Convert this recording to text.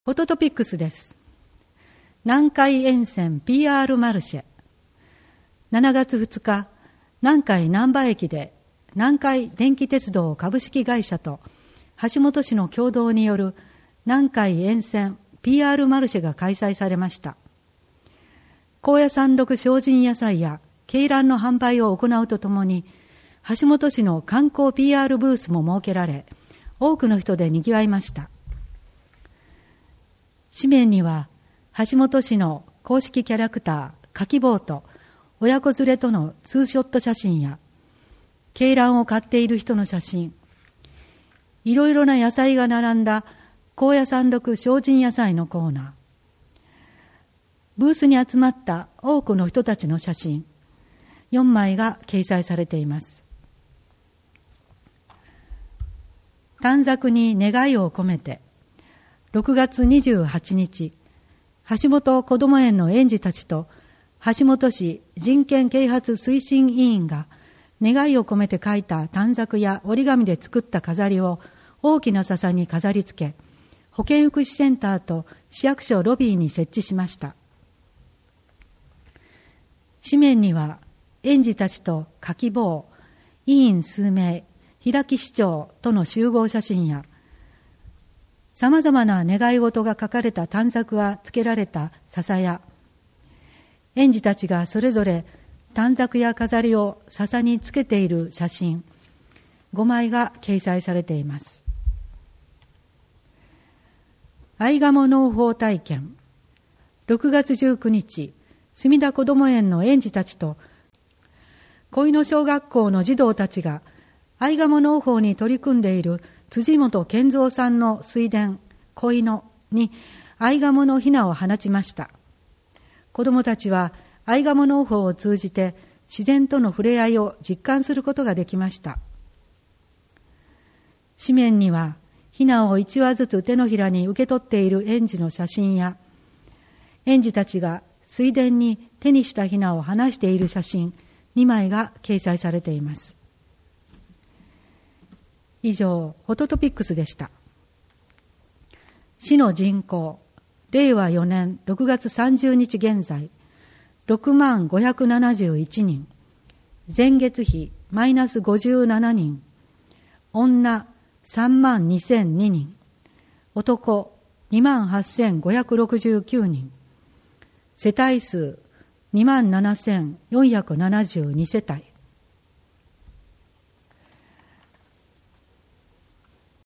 フォトトピックスです。南海沿線 PR マルシェ。7月2日、南海難波駅で南海電気鉄道株式会社と橋本市の共同による南海沿線 PR マルシェが開催されました。高野山麓精進野菜や鶏卵の販売を行うとともに、橋本市の観光 PR ブースも設けられ、多くの人で賑わいました。紙面には橋本市の公式キャラクターかきぼうと親子連れとのツーショット写真や鶏卵を買っている人の写真、いろいろな野菜が並んだ高野山麓精進野菜のコーナー、ブースに集まった多くの人たちの写真4枚が掲載されています。短冊に願いを込めて、6月28日、橋本こども園の園児たちと橋本市人権啓発推進委員が願いを込めて書いた短冊や折り紙で作った飾りを大きな笹に飾り付け、保健福祉センターと市役所ロビーに設置しました。紙面には園児たちとかきぼう、委員数名、平木市長との集合写真や、さまざまな願い事が書かれた短冊が付けられた笹や、園児たちがそれぞれ短冊や飾りを笹につけている写真5枚が掲載されています。アイガモ農法体験。6月19日、墨田こども園の園児たちと小野小学校の児童たちがアイガモ農法に取り組んでいる辻本健三さんの水田小野にアイガモのヒナを放ちました。子どもたちはアイガモ農法を通じて自然との触れ合いを実感することができました。紙面にはヒナを1羽ずつ手のひらに受け取っている園児の写真や、園児たちが水田に手にしたヒナを放している写真2枚が掲載されています。以上、フォトトピックスでした。市の人口、令和4年6月30日現在、6571人、前月比マイナス57人、女32002人、男28569人、世帯数27472世帯、